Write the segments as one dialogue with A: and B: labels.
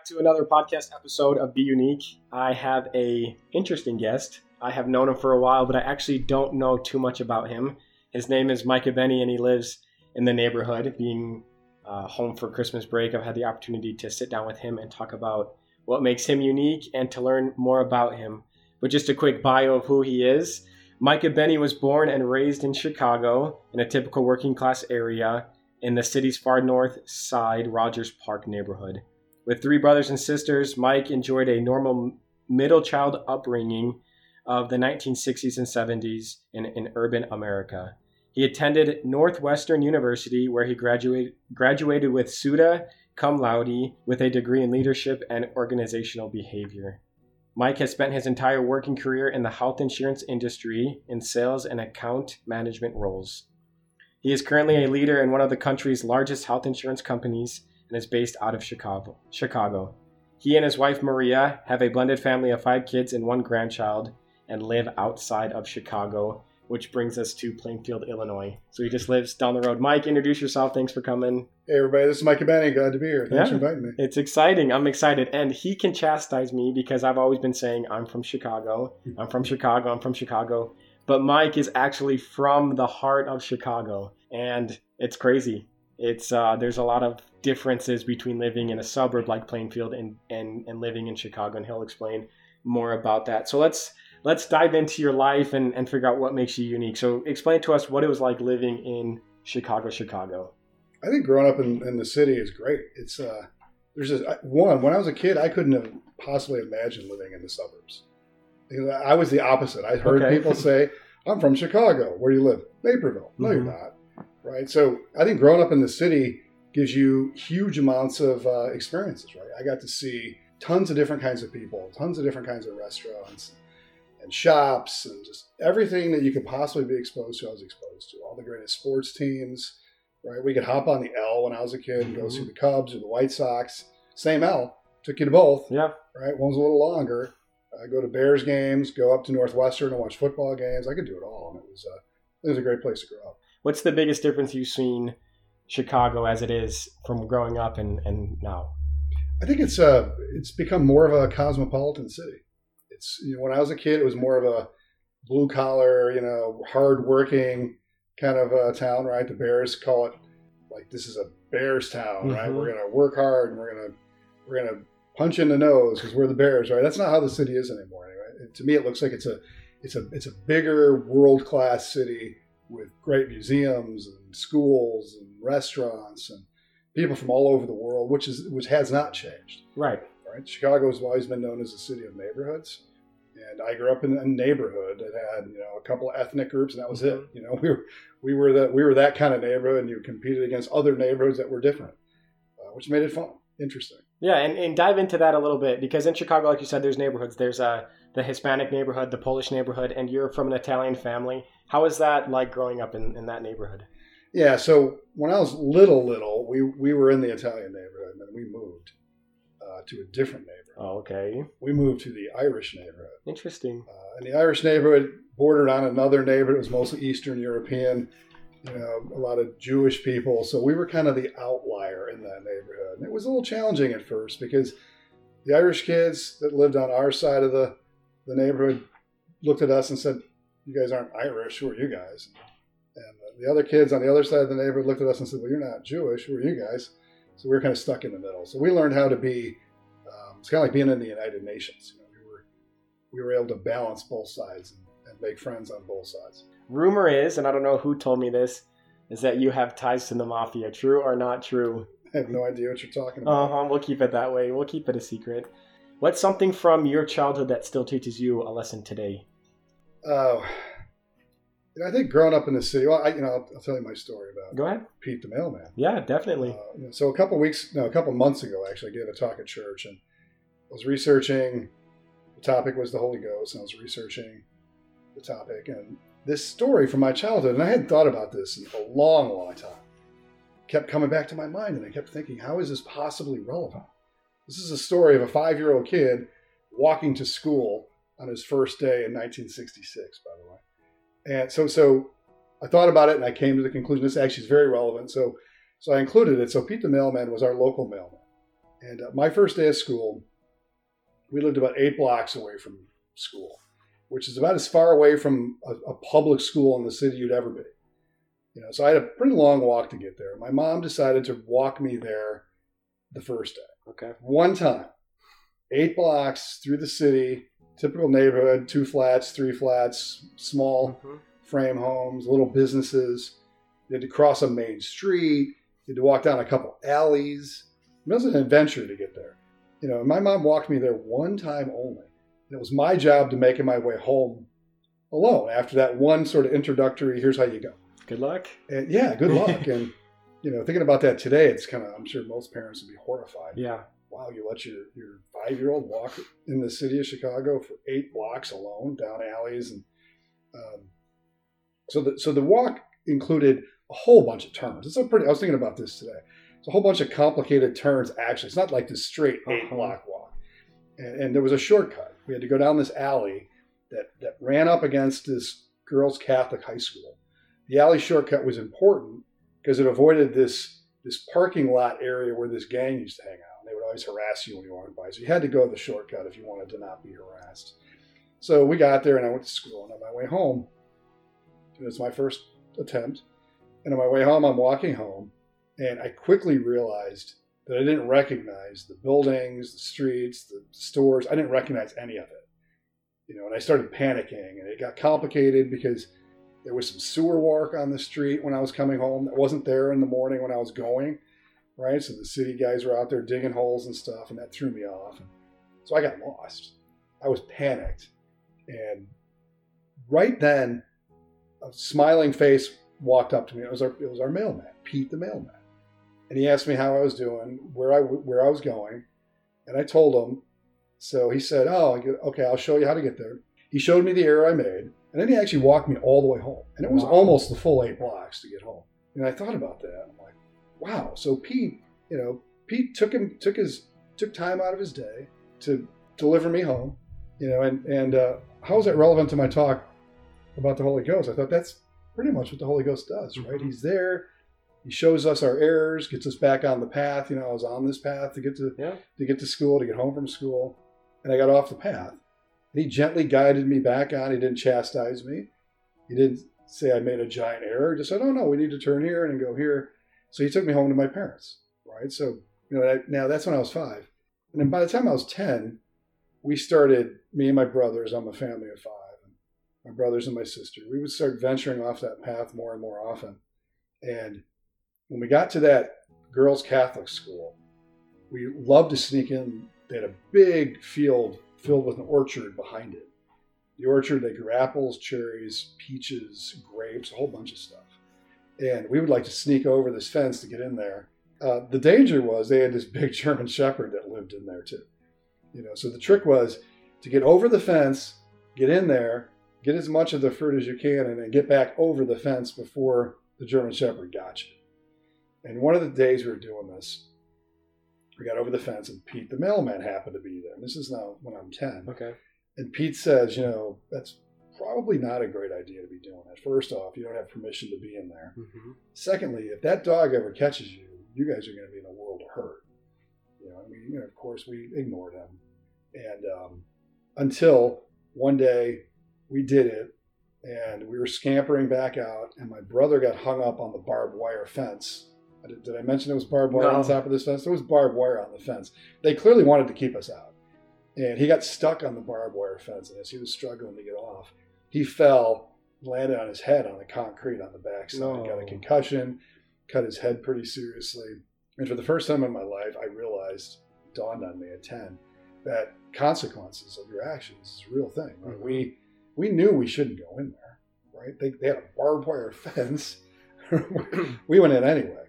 A: to another podcast episode of Be Unique. I have a interesting guest. I have known him for a while, but I actually don't know too much about him. His name is Micah Benny, and he lives in the neighborhood. Being home for Christmas break, I've had the opportunity to sit down with him and talk about what makes him unique and to learn more about him. But just a quick bio of who he is. Micah Benny was born and raised in Chicago in a typical working class area in the city's far north side Rogers Park neighborhood. With three brothers and sisters, Mike enjoyed a normal middle child upbringing of the 1960s and 70s in urban America. He attended Northwestern University, where he graduated with Suda cum laude with a degree in leadership and organizational behavior. Mike has spent his entire working career in the health insurance industry in sales and account management roles. He is currently a leader in one of the country's largest health insurance companies and is based out of Chicago. He and his wife, Maria, have a blended family of 5 kids and 1 grandchild and live outside of Chicago, which brings us to Plainfield, Illinois. So he just lives down the road. Mike, introduce yourself. Thanks for coming.
B: Hey, everybody. This is Micah Benny. Glad to be here. Thanks for inviting me.
A: It's exciting. I'm excited. And he can chastise me because I've always been saying, I'm from Chicago. I'm from Chicago. I'm from Chicago. But Mike is actually from the heart of Chicago. And it's crazy. It's there's a lot of differences between living in a suburb like Plainfield and living in Chicago, and he'll explain more about that. So let's dive into your life and figure out what makes you unique. So explain to us what it was like living in Chicago.
B: I think growing up in the city is great. It's when I was a kid, I couldn't have possibly imagined living in the suburbs. I was the opposite. I heard people say, "I'm from Chicago. Where do you live?" Naperville. No, you're not. Right. So I think growing up in the city gives you huge amounts of experiences. Right. I got to see tons of different kinds of people, tons of different kinds of restaurants and shops, and just everything that you could possibly be exposed to. I was exposed to all the greatest sports teams. Right. We could hop on the L when I was a kid and go see the Cubs or the White Sox. Same L. Took you to both.
A: Yeah.
B: Right. One's a little longer. Go to Bears games. Go up to Northwestern and watch football games. I could do it all, and it was a great place to grow up.
A: What's the biggest difference you've seen Chicago as it is from growing up and now?
B: I think it's become more of a cosmopolitan city. It's when I was a kid, it was more of a blue collar, hard working kind of a town, right? The Bears call it like this is a Bears town, right? We're gonna work hard and we're gonna punch in the nose because we're the Bears, right? That's not how the city is anymore. Anyway, to me, it looks like it's a bigger world class city with great museums and schools and restaurants and people from all over the world, which has not changed.
A: Right.
B: Chicago has always been known as a city of neighborhoods, and I grew up in a neighborhood that had a couple of ethnic groups, and that was it. We were that kind of neighborhood, and you competed against other neighborhoods that were different, which made it fun, interesting.
A: Yeah, and dive into that a little bit, because in Chicago, like you said, there's neighborhoods. There's the Hispanic neighborhood, the Polish neighborhood, and you're from an Italian family. How is that like growing up in that neighborhood?
B: Yeah, so when I was little, we were in the Italian neighborhood, and then we moved to a different neighborhood.
A: Oh, okay.
B: We moved to the Irish neighborhood.
A: Interesting.
B: And the Irish neighborhood bordered on another neighborhood. It was mostly Eastern European, a lot of Jewish people. So we were kind of the outlier in that neighborhood. And it was a little challenging at first because the Irish kids that lived on our side of the neighborhood looked at us and said, "You guys aren't Irish. Who are you guys?" And the other kids on the other side of the neighborhood looked at us and said, "Well, you're not Jewish. Who are you guys?" So we were kind of stuck in the middle. So we learned how to be, it's kind of like being in the United Nations. We were able to balance both sides and make friends on both sides.
A: Rumor is, and I don't know who told me this, is that you have ties to the mafia. True or not true?
B: I have no idea what you're talking about.
A: We'll keep it that way. We'll keep it a secret. What's something from your childhood that still teaches you a lesson today?
B: I think growing up in the city, well, I'll tell you my story about
A: Go ahead.
B: Pete the Mailman.
A: Yeah, definitely.
B: So a couple months ago, actually, I gave a talk at church, and I was researching. The topic was the Holy Ghost, and I was researching the topic, and this story from my childhood, and I hadn't thought about this in a long, long time, kept coming back to my mind, and I kept thinking, how is this possibly relevant? This is a story of a 5-year-old kid walking to school on his first day in 1966, by the way. And so I thought about it, and I came to the conclusion this actually is very relevant. So I included it. So Pete the Mailman was our local mailman. And my first day of school, we lived about 8 blocks away from school, which is about as far away from a public school in the city you'd ever be. So I had a pretty long walk to get there. My mom decided to walk me there the first day.
A: Okay.
B: One time, 8 blocks through the city, typical neighborhood, 2 flats, 3 flats, small frame homes, little businesses. You had to cross a main street. You had to walk down a couple alleys. It was an adventure to get there. My mom walked me there one time only. And it was my job to make my way home alone after that one sort of introductory, here's how you go.
A: Good luck.
B: And yeah, good luck. And, thinking about that today, it's kind of, I'm sure most parents would be horrified.
A: Yeah. Wow,
B: you let your 5-year-old walk in the city of Chicago for 8 blocks alone down alleys. And so the walk included a whole bunch of turns. I was thinking about this today. It's a whole bunch of complicated turns, actually. It's not like this straight 8-block walk. And there was a shortcut. We had to go down this alley that ran up against this girls' Catholic high school. The alley shortcut was important because it avoided this parking lot area where this gang used to hang out. They would always harass you when you walked by. So you had to go the shortcut if you wanted to not be harassed. So we got there and I went to school. And on my way home, it was my first attempt. And on my way home, I'm walking home. And I quickly realized that I didn't recognize the buildings, the streets, the stores. I didn't recognize any of it. And I started panicking. And it got complicated because there was some sewer work on the street when I was coming home that wasn't there in the morning when I was going, right? So the city guys were out there digging holes and stuff, and that threw me off. So I got lost. I was panicked. And right then, a smiling face walked up to me. It was our mailman, Pete the mailman. And he asked me how I was doing, where I was going. And I told him. So he said, okay, I'll show you how to get there. He showed me the error I made. And then he actually walked me all the way home. And it was almost the full 8 blocks to get home. And I thought about that. I'm like, wow. So Pete took time out of his day to deliver me home. And how is that relevant to my talk about the Holy Ghost? I thought that's pretty much what the Holy Ghost does, right? He's there. He shows us our errors, gets us back on the path. I was on this path to get to school, to get home from school. And I got off the path. And he gently guided me back on. He didn't chastise me. He didn't say I made a giant error. He just said, oh, no, we need to turn here and go here. So he took me home to my parents, right? So, now that's when I was 5. And then by the time I was 10, we started, me and my brothers, I'm a family of 5, and my brothers and my sister, we would start venturing off that path more and more often. And when we got to that girls' Catholic school, we loved to sneak in. They had a big field filled with an orchard behind it. The orchard, they grew apples, cherries, peaches, grapes, a whole bunch of stuff. And we would like to sneak over this fence to get in there. The danger was they had this big German Shepherd that lived in there too. So the trick was to get over the fence, get in there, get as much of the fruit as you can, and then get back over the fence before the German Shepherd got you. And one of the days we were doing this, we got over the fence, and Pete, the mailman, happened to be there. And this is now when I'm 10.
A: Okay.
B: And Pete says, that's probably not a great idea to be doing that. First off, you don't have permission to be in there. Mm-hmm. Secondly, if that dog ever catches you, you guys are going to be in a world of hurt. Of course, we ignored him. And until one day we did it, and we were scampering back out, and my brother got hung up on the barbed wire fence. Did I mention it was barbed wire on top of this fence? There was barbed wire on the fence. They clearly wanted to keep us out. And he got stuck on the barbed wire fence, and as he was struggling to get off, he fell, landed on his head on the concrete on the backside, got a concussion, cut his head pretty seriously. And for the first time in my life, I realized, it dawned on me at 10, that consequences of your actions is a real thing. Right? Mm-hmm. We knew we shouldn't go in there, right? They had a barbed wire fence. We went in anyway.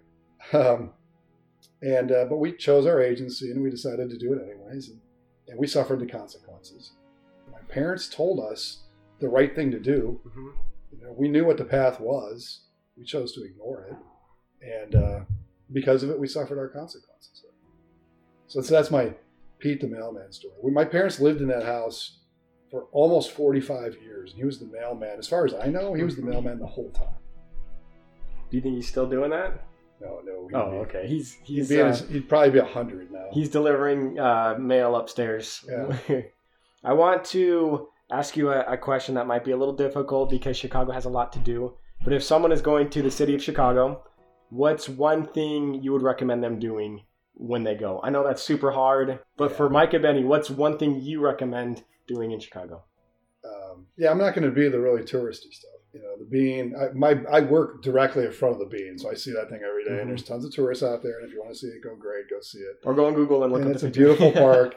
B: But we chose our agency, and we decided to do it anyways, and we suffered the consequences. My parents told us the right thing to do. Mm-hmm. We knew what the path was. We chose to ignore it, and because of it, we suffered our consequences. So that's my Pete the mailman story. My parents lived in that house for almost 45 years, and he was the mailman. As far as I know, he was the mailman the whole time.
A: Do you think he's still doing that?
B: No.
A: Okay.
B: He'd probably be 100 now.
A: He's delivering mail upstairs.
B: Yeah.
A: I want to ask you a question that might be a little difficult because Chicago has a lot to do. But if someone is going to the city of Chicago, what's one thing you would recommend them doing when they go? I know that's super hard, but for Micah Benny, what's one thing you recommend doing in Chicago?
B: I'm not going to be the really touristy stuff. The Bean. I work directly in front of the Bean, so I see that thing every day. And there's tons of tourists out there, and if you want to see it, go see it.
A: Or go on Google and look at the
B: picture. It's a beautiful park.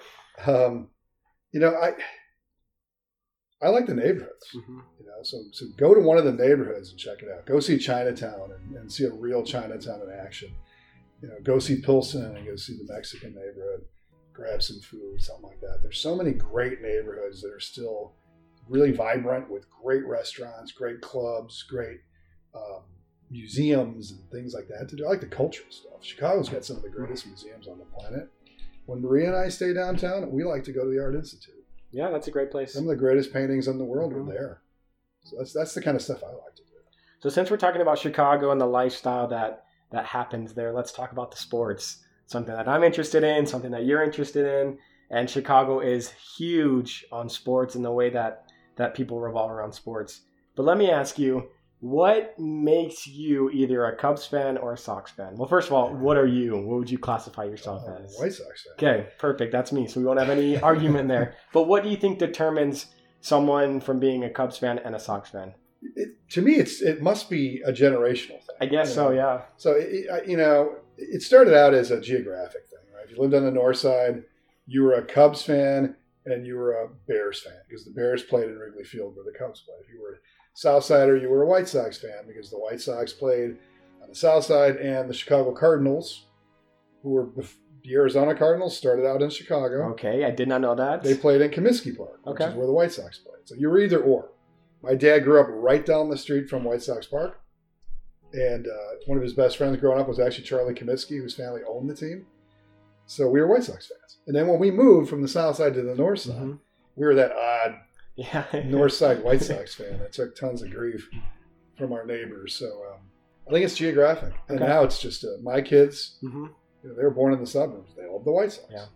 B: I like the neighborhoods. So go to one of the neighborhoods and check it out. Go see Chinatown and see a real Chinatown in action. Go see Pilsen and go see the Mexican neighborhood. Grab some food, something like that. There's so many great neighborhoods that are still really vibrant with great restaurants, great clubs, great museums and things like that to do. I like the cultural stuff. Chicago's got some of the greatest museums on the planet. When Maria and I stay downtown, we like to go to the Art Institute.
A: Yeah, that's a great place.
B: Some of the greatest paintings in the world are there. So that's the kind of stuff I like to do.
A: So since we're talking about Chicago and the lifestyle that happens there, let's talk about the sports. Something that I'm interested in, something that you're interested in. And Chicago is huge on sports in the way that people revolve around sports. But let me ask you, what makes you either a Cubs fan or a Sox fan? Well, first of all, what are you? What would you classify yourself as?
B: White Sox fan.
A: Okay, perfect. That's me. So we won't have any argument there. But what do you think determines someone from being a Cubs fan and a Sox fan?
B: To me, it must be a generational thing.
A: I guess so, yeah.
B: So, it started out as a geographic thing, right? If you lived on the north side, you were a Cubs fan and you were a Bears fan because the Bears played in Wrigley Field where the Cubs played. If you were a South Sider, you were a White Sox fan because the White Sox played on the South Side, and the Chicago Cardinals, who were the Arizona Cardinals, started out in Chicago.
A: Okay, I did not know that.
B: They played in Comiskey Park, which is where the White Sox played. So you were either or. My dad grew up right down the street from White Sox Park, and one of his best friends growing up was actually Charlie Comiskey, whose family owned the team. So we were White Sox fans. And then when we moved from the South Side to the North Side, we were that odd North Side White Sox fan that took tons of grief from our neighbors. So I think it's geographic. And now it's just my kids, they were born in the suburbs. They love the White Sox.
A: Yeah.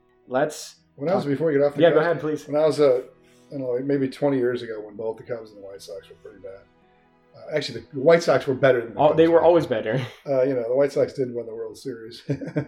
B: Before you get off the
A: Cubs, go ahead, please.
B: When I was, maybe 20 years ago when both the Cubs and the White Sox were pretty bad. Actually, the White Sox were better than the Cubs.
A: They were always better.
B: The White Sox did win the World Series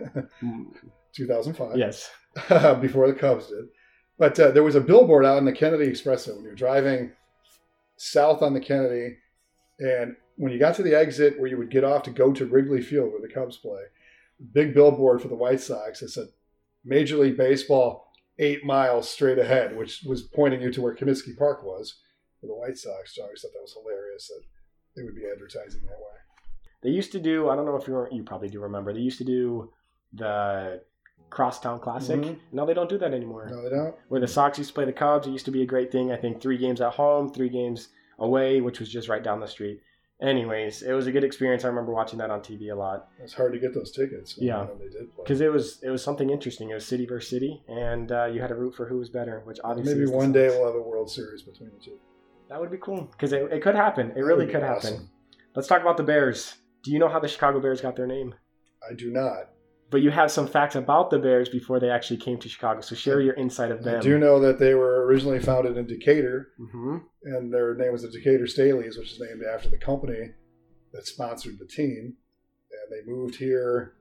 B: 2005.
A: Yes.
B: Before the Cubs did. But there was a billboard out on the Kennedy Expressway when you're driving south on the Kennedy, and when you got to the exit where you would get off to go to Wrigley Field where the Cubs play, big billboard for the White Sox that said Major League Baseball 8 miles straight ahead, which was pointing you to where Comiskey Park was for the White Sox. So I always thought that was hilarious that they would be advertising that way.
A: They used to do, I don't know if you probably do remember, they used to do the Crosstown Classic. No, they don't do that anymore.
B: No, they don't.
A: Where the Sox used to play the Cubs, it used to be a great thing. I think 3 games at home, 3 games away, which was just right down the street. Anyways, it was a good experience. I remember watching that on TV a lot.
B: It's hard to get those tickets.
A: When
B: they did play.
A: Because it was something interesting. It was city versus city, and you had to root for who was better, which obviously
B: maybe one day we'll have a World Series between the two.
A: That would be cool, because it could happen. It really could happen. Let's talk about the Bears. Do you know how the Chicago Bears got their name?
B: I do not.
A: But you have some facts about the Bears before they actually came to Chicago, so share your insight of them.
B: I do know that they were originally founded in Decatur, and their name was the Decatur Staleys, which is named after the company that sponsored the team. And they moved here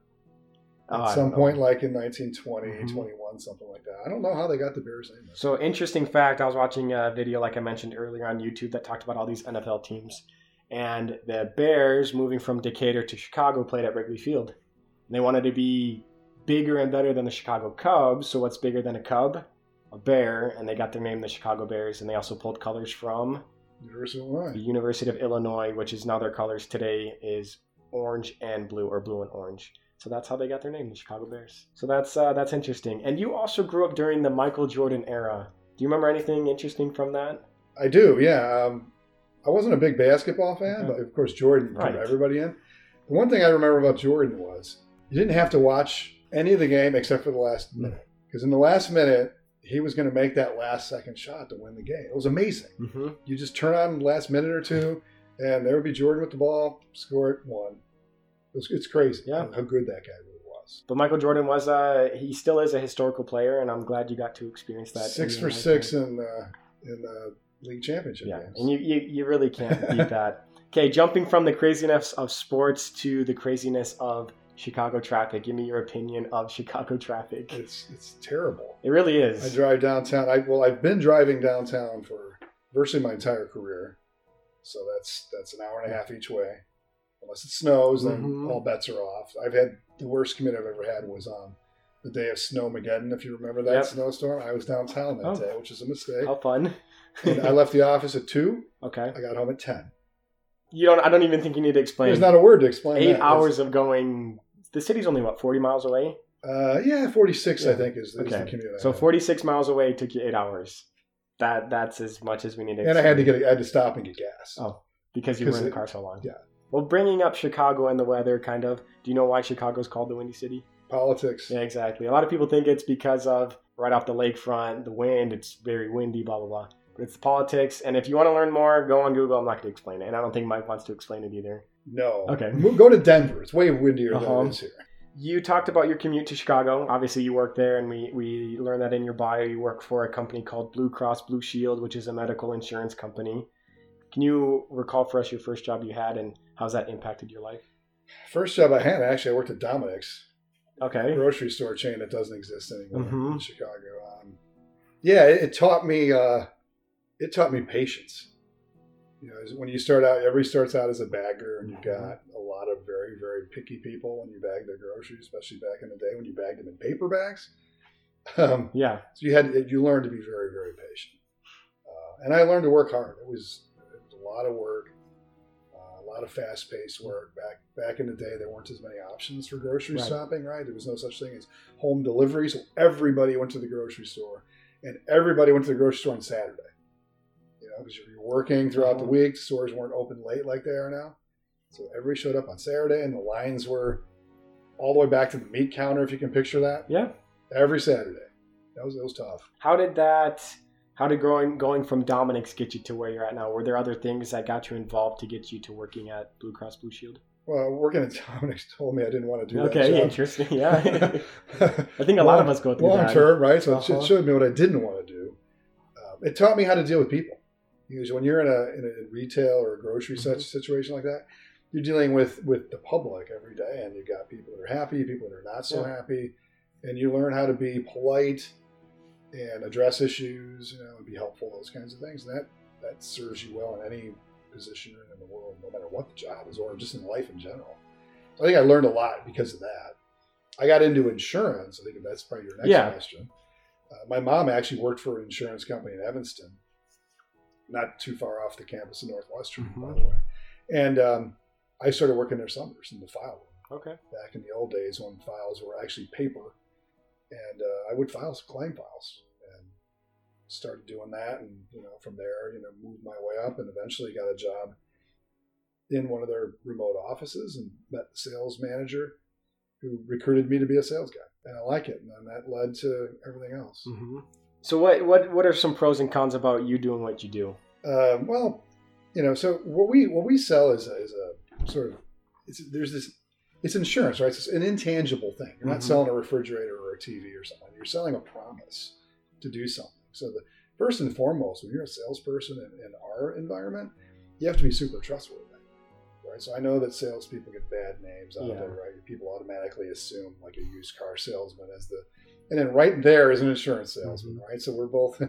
B: at some point, like in 1920, 21, something like that. I don't know how they got the Bears name.
A: So, interesting fact, I was watching a video, like I mentioned earlier, on YouTube that talked about all these NFL teams. And the Bears, moving from Decatur to Chicago, played at Wrigley Field. And they wanted to be bigger and better than the Chicago Cubs. So what's bigger than a Cub? A Bear. And they got their name, the Chicago Bears. And they also pulled colors from the University of Illinois, which is now their colors today is orange and blue, or blue and orange. So that's how they got their name, the Chicago Bears. So that's interesting. And you also grew up during the Michael Jordan era. Do you remember anything interesting from that?
B: I do, yeah. I wasn't a big basketball fan, but of course Jordan drew everybody in. The one thing I remember about Jordan was you didn't have to watch any of the game except for the last minute. Because in the last minute, he was going to make that last second shot to win the game. It was amazing. You just turn on the last minute or two, and there would be Jordan with the ball, score it, won. It's crazy
A: Yeah.
B: how good that guy really was.
A: But Michael Jordan was he still is a historical player, and I'm glad you got to experience that.
B: 6 for 6 in league championship games.
A: And you really can't beat that. Okay, jumping from the craziness of sports to the craziness of Chicago traffic. Give me your opinion of Chicago traffic.
B: It's terrible.
A: It really is.
B: I drive downtown. I've been driving downtown for virtually my entire career. So that's an hour and a half each way. Unless it snows, then all bets are off. I've had the worst commute I've ever had was on the day of Snowmageddon, if you remember that snowstorm. I was downtown that day, which is a mistake.
A: How fun.
B: And I left the office at 2.
A: Okay.
B: I got home at 10.
A: I don't even think you need to explain.
B: There's not a word to explain.
A: 8 hours of going. The city's only 40 miles away?
B: 46 I think is the commute.
A: So 46 miles away took you 8 hours. That's as much as we need to
B: explain. And I had to stop and get gas.
A: Oh, because you were in the car so long.
B: Yeah.
A: Well, bringing up Chicago and the weather, kind of, do you know why Chicago's called the Windy City?
B: Politics.
A: Yeah, exactly. A lot of people think it's because of right off the lakefront, the wind, it's very windy, blah, blah, blah. But it's politics, and if you want to learn more, go on Google. I'm not going to explain it, and I don't think Mike wants to explain it either.
B: No.
A: Okay.
B: Go to Denver. It's way windier than it is here.
A: You talked about your commute to Chicago. Obviously, you work there, and we learned that in your bio. You work for a company called Blue Cross Blue Shield, which is a medical insurance company. Can you recall for us your first job you had, and how's that impacted your life?
B: First job I had, actually, I worked at Dominick's.
A: Okay.
B: A grocery store chain that doesn't exist anymore in Chicago. It taught me patience. When you start out, everybody starts out as a bagger, and you've got a lot of very, very picky people when you bag their groceries, especially back in the day when you bagged them in paper bags. So you learned to be very, very patient. And I learned to work hard. It was a lot of work, a lot of fast-paced work. Back in the day, there weren't as many options for grocery shopping, right? There was no such thing as home delivery, so everybody went to the grocery store, and everybody went to the grocery store on Saturday. Because you're working throughout the week, stores weren't open late like they are now. So everybody showed up on Saturday, and the lines were all the way back to the meat counter, if you can picture that.
A: Yeah.
B: Every Saturday. It was tough.
A: How did going from Dominick's get you to where you're at now? Were there other things that got you involved to get you to working at Blue Cross Blue Shield?
B: Well, working at Dominick's told me I didn't want to do that.
A: Okay, interesting. Yeah. I think a lot of us go through that.
B: Long term, right? So it showed me what I didn't want to do. It taught me how to deal with people. Because when you're in a retail or a grocery situation like that, you're dealing with the public every day, and you've got people that are happy, people that are not so happy, and you learn how to be polite and address issues, and be helpful, those kinds of things. And that serves you well in any position in the world, no matter what the job is, or just in life in general. So I think I learned a lot because of that. I got into insurance. I think that's probably your next question. My mom actually worked for an insurance company in Evanston, not too far off the campus in Northwestern, by the way. And I started working there summers in the file room.
A: Okay.
B: Back in the old days when files were actually paper. And I would file some claim files and started doing that. And, from there, moved my way up and eventually got a job in one of their remote offices and met the sales manager who recruited me to be a sales guy. And I like it. And then that led to everything else.
A: Mm-hmm. So what are some pros and cons about you doing what you do?
B: So what we sell is a sort of it's insurance, right? It's an intangible thing. You're not selling a refrigerator or a TV or something. You're selling a promise to do something. So the first and foremost, when you're a salesperson in our environment, you have to be super trustworthy, right? So I know that salespeople get bad names out there, right? People automatically assume like a used car salesman and then right there is an insurance salesman, right? So we're both.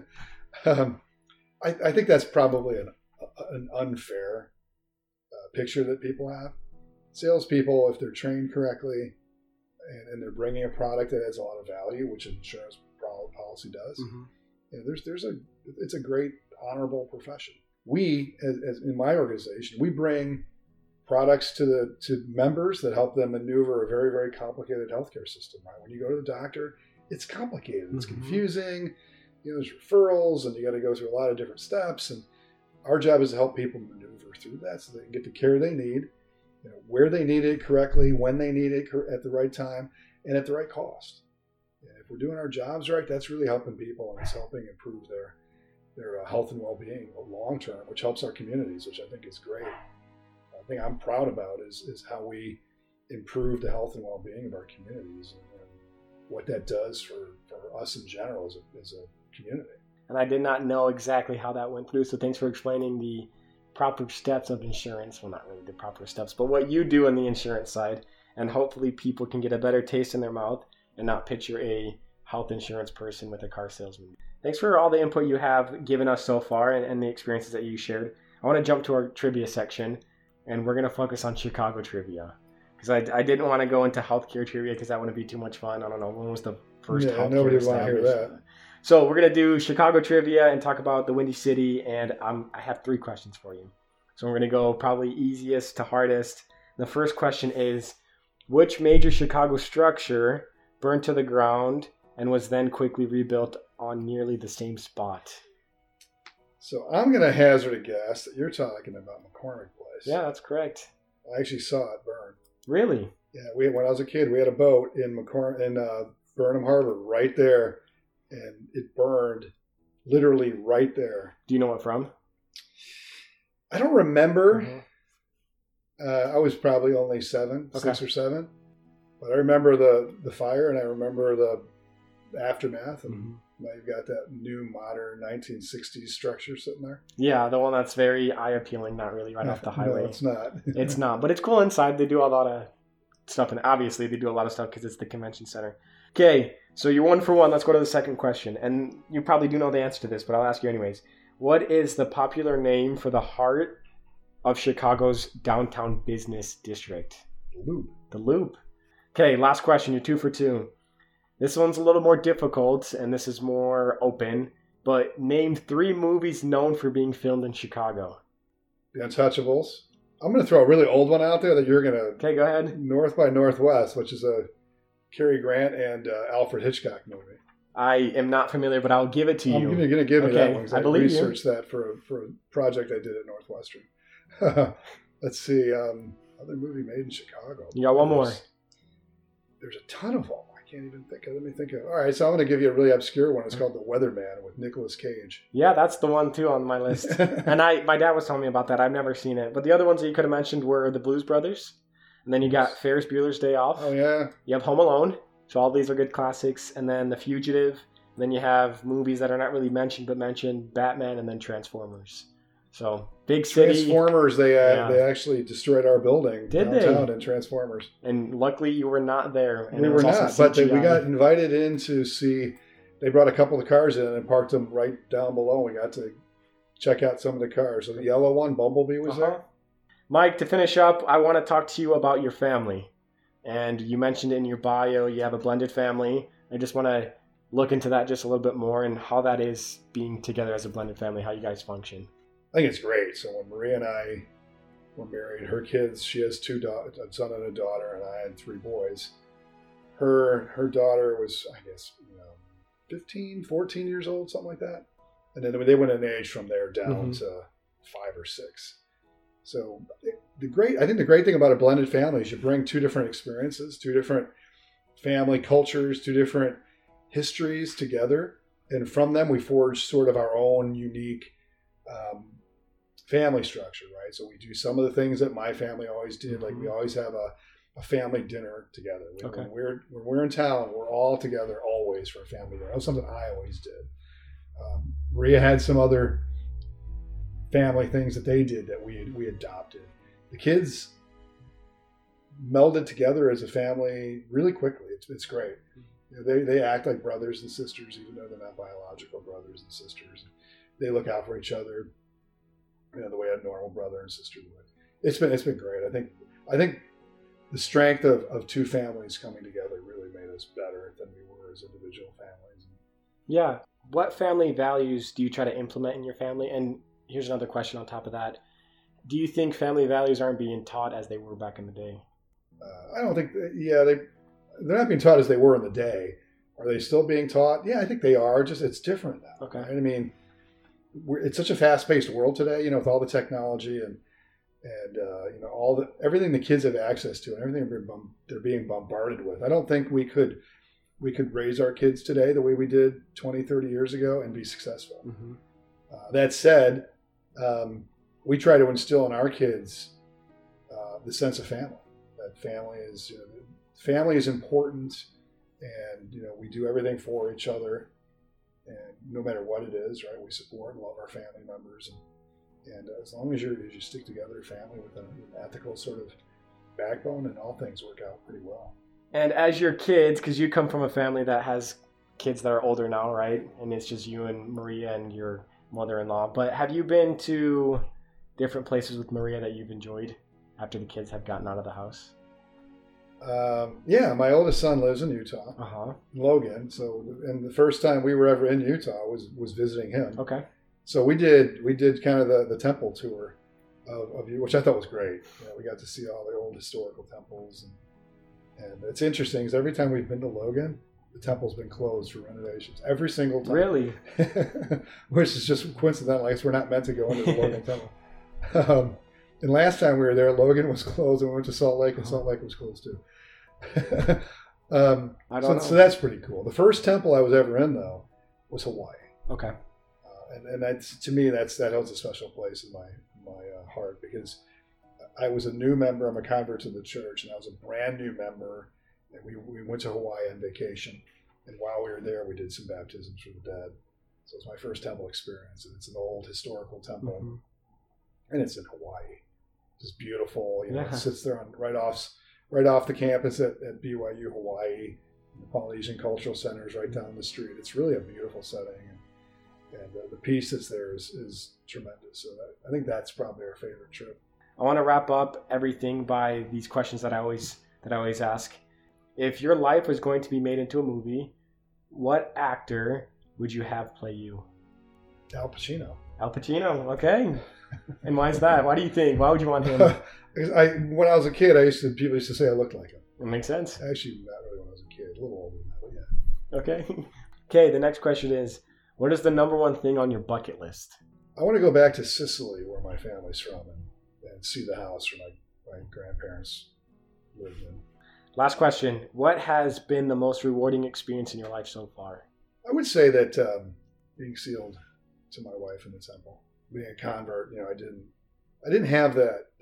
B: I think that's probably an unfair picture that people have. Salespeople, if they're trained correctly, and they're bringing a product that adds a lot of value, which an insurance policy does, it's a great honorable profession. We, as in my organization, we bring products to members that help them maneuver a very, very complicated healthcare system. Right? When you go to the doctor, it's complicated. It's confusing. There's referrals, and you got to go through a lot of different steps. And our job is to help people maneuver through that so they can get the care they need, where they need it correctly, when they need it at the right time, and at the right cost. And if we're doing our jobs right, that's really helping people, and it's helping improve their health and well-being long term, which helps our communities, which I think is great. The thing I'm proud about is how we improve the health and well-being of our communities and what that does for us in general as a community.
A: And I did not know exactly how that went through, so thanks for explaining the proper steps of insurance. Well, not really the proper steps, but what you do on the insurance side, and hopefully people can get a better taste in their mouth and not picture a health insurance person with a car salesman. Thanks for all the input you have given us so far and the experiences that you shared. I want to jump to our trivia section, and we're going to focus on Chicago trivia. Because I didn't want to go into healthcare trivia because that wouldn't be too much fun. I don't know, when was the first healthcare
B: nobody would want to hear that.
A: So we're going to do Chicago trivia and talk about the Windy City, and I have 3 questions for you. So we're going to go probably easiest to hardest. The first question is, which major Chicago structure burned to the ground and was then quickly rebuilt on nearly the same spot?
B: So I'm going to hazard a guess that you're talking about McCormick Place.
A: Yeah, that's correct.
B: I actually saw it burn.
A: Really?
B: Yeah, when I was a kid, we had a boat in Burnham Harbor right there, and it burned literally right there.
A: Do you know what from?
B: I don't remember. Mm-hmm. I was probably only 6 or 7, but I remember the fire, and I remember the aftermath, and now you've got that new modern 1960s structure sitting there.
A: Yeah, the one that's very eye-appealing, not really right off the highway.
B: No, it's not.
A: It's not, but it's cool inside. They do a lot of stuff, and obviously they do a lot of stuff because it's the convention center. Okay, so you're 1 for 1. Let's go to the second question, and you probably do know the answer to this, but I'll ask you anyways. What is the popular name for the heart of Chicago's downtown business district? The Loop. Okay, last question. You're 2 for 2. This one's a little more difficult, and this is more open, but name 3 movies known for being filmed in Chicago.
B: The Untouchables. I'm going to throw a really old one out there that you're going to...
A: Okay, go ahead.
B: North by Northwest, which is a Cary Grant and Alfred Hitchcock movie.
A: I am not familiar, but I'll give it to you.
B: I'm going to give me that one because I
A: believe
B: researched that for a project I did at Northwestern. Let's see. Other movie made in Chicago.
A: You got one more.
B: There's a ton of them. I can't even think of. Let me think of. All right, so I'm going to give you a really obscure one. It's called The Weatherman with Nicolas Cage.
A: Yeah, that's the one too on my list. And my dad was telling me about that. I've never seen it, but the other ones that you could have mentioned were The Blues Brothers, and then you got Ferris Bueller's Day Off.
B: Oh yeah.
A: You have Home Alone. So all these are good classics, and then The Fugitive. And then you have movies that are not really mentioned but mentioned: Batman, and then Transformers. So big city.
B: Transformers. They actually destroyed our building downtown in Transformers.
A: And luckily you were not there. And
B: we were not, but we got invited in to see. They brought a couple of cars in and parked them right down below. We got to check out some of the cars. So the yellow one, Bumblebee, was there.
A: Mike, to finish up, I want to talk to you about your family. And you mentioned in your bio you have a blended family. I just want to look into that just a little bit more and how that is being together as a blended family, how you guys function.
B: I think it's great. So when Maria and I were married, her kids, she has 2 daughters, a son and a daughter, and I had 3 boys. Her daughter was, I guess, 15, 14 years old, something like that. And then they went in age from there down to 5 or 6. So I think the great thing about a blended family is you bring 2 different experiences, 2 different family cultures, 2 different histories together. And from them, we forge sort of our own unique family structure, right? So we do some of the things that my family always did. Like we always have a family dinner together. When we're in town, we're all together always for a family dinner. That was something I always did. Maria had some other family things that they did that we adopted. The kids melded together as a family really quickly. It's great. They act like brothers and sisters, even though they're not biological brothers and sisters. They look out for each other, the way a normal brother and sister would. It's been great. I think the strength of 2 families coming together really made us better than we were as individual families.
A: Yeah. What family values do you try to implement in your family? And here's another question on top of that. Do you think family values aren't being taught as they were back in the day?
B: I don't think, they're not being taught as they were in the day. Are they still being taught? Yeah, I think they are. Just it's different now.
A: Okay.
B: Right? I mean, it's such a fast-paced world today, with all the technology and everything the kids have access to and everything they're being bombarded with. I don't think we could raise our kids today the way we did 20, 30 years ago and be successful. Mm-hmm. That said, we try to instill in our kids the sense of family, that family is important, and we do everything for each other, and no matter what it is, right? We support and love our family members, and as long as you stick together, family with an ethical sort of backbone, and all things work out pretty well.
A: And as your kids, because you come from a family that has kids that are older now, right? And it's just you and Maria and your mother-in-law. But have you been to different places with Maria that you've enjoyed after the kids have gotten out of the house?
B: Yeah, my oldest son lives in Utah, Logan. So, and the first time we were ever in Utah was visiting him.
A: Okay.
B: So we did kind of the temple tour of which I thought was great. We got to see all the old historical temples, and it's interesting because every time we've been to Logan, the temple's been closed for renovations. Every single time.
A: Really?
B: Which is just coincidental. I guess we're not meant to go into the Logan temple. And last time we were there, Logan was closed, and we went to Salt Lake, and Salt Lake was closed too. So that's pretty cool. The first temple I was ever in, though, was Hawaii.
A: Okay.
B: And that's, to me, that holds a special place in my heart, because I was a new member. I'm a convert to the church, and I was a brand new member. And we went to Hawaii on vacation, and while we were there, we did some baptisms for the dead. So it's my first temple experience, and it's an old historical temple, and it's in Hawaii. It's beautiful. It sits there right off the campus at BYU Hawaii. The Polynesian Cultural Center is right down the street. It's really a beautiful setting, and the peace that's there is tremendous. So I think that's probably our favorite trip.
A: I want to wrap up everything by these questions that I always ask. If your life was going to be made into a movie, what actor would you have play you?
B: Al Pacino.
A: Al Pacino, okay. And why is that? Why do you think? Why would you want him?
B: When I was a kid, people used to say I looked like him.
A: It makes sense.
B: Actually, not really when I was a kid. A little older than that, but yeah.
A: Okay. Okay, the next question is, what is the number one thing on your bucket list?
B: I want to go back to Sicily, where my family's from, and see the house where my grandparents lived in.
A: Last question. What has been the most rewarding experience in your life so far?
B: I would say that being sealed to my wife in the temple, being a convert, I didn't have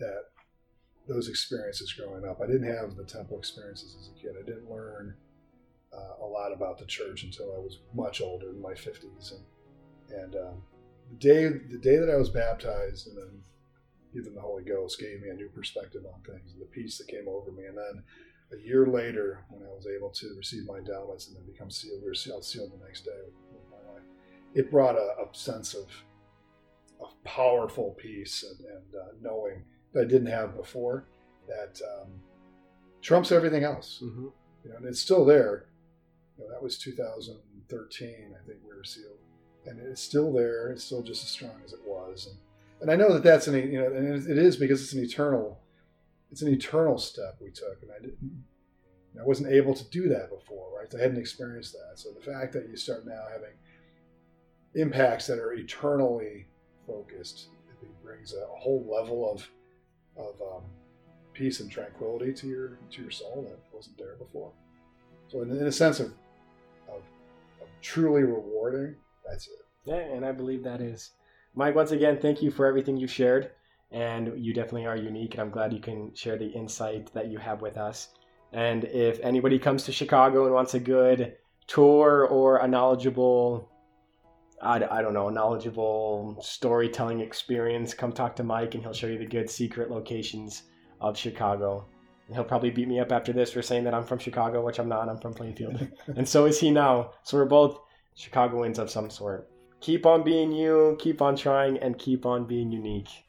B: those experiences growing up. I didn't have the temple experiences as a kid. I didn't learn a lot about the church until I was much older, in my 50s. And the day that I was baptized and then given the Holy Ghost gave me a new perspective on things, the peace that came over me. And then a year later, when I was able to receive my endowments and then become sealed, we were sealed the next day with my wife, it brought a sense of powerful peace and knowing that I didn't have before, that trumps everything else. Mm-hmm. And it's still there. That was 2013, I think we were sealed, and it's still there. It's still just as strong as it was, and I know that that's and it is, because it's an eternal step we took, and I wasn't able to do that before, right? I hadn't experienced that. So the fact that you start now having impacts that are eternally focused, it brings a whole level of peace and tranquility to your soul that wasn't there before. So in a sense of truly rewarding, that's it.
A: Yeah, and I believe that is. Mike, once again, thank you for everything you shared, and you definitely are unique, and I'm glad you can share the insight that you have with us. And if anybody comes to Chicago and wants a good tour or a knowledgeable storytelling experience, come talk to Mike, and he'll show you the good secret locations of Chicago. And he'll probably beat me up after this for saying that I'm from Chicago, which I'm not. I'm from Plainfield. And so is he now. So we're both Chicagoans of some sort. Keep on being you, keep on trying, and keep on being unique.